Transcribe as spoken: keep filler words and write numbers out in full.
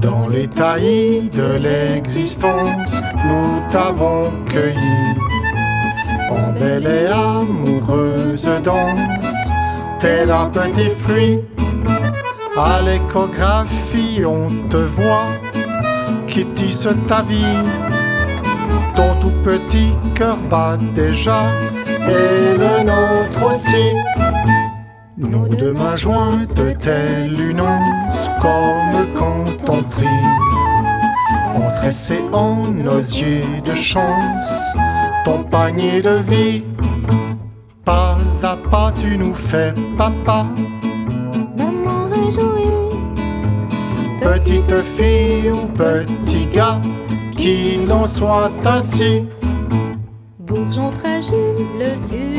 Dans les taillis de l'existence, nous t'avons cueilli. En belle et amoureuse danse, tel un petit fruit. À l'échographie, on te voit qui tisse ta vie. Ton tout petit cœur bat déjà, et le nôtre aussi. Nos deux mains jointes, telle une once, comme quand on prie. On tressait en osier de chance ton panier de vie. Pas à pas tu nous fais papa, maman réjouie. petite fille ou petit gars, qu'il en soit ainsi. Bourgeon fragile, le sucre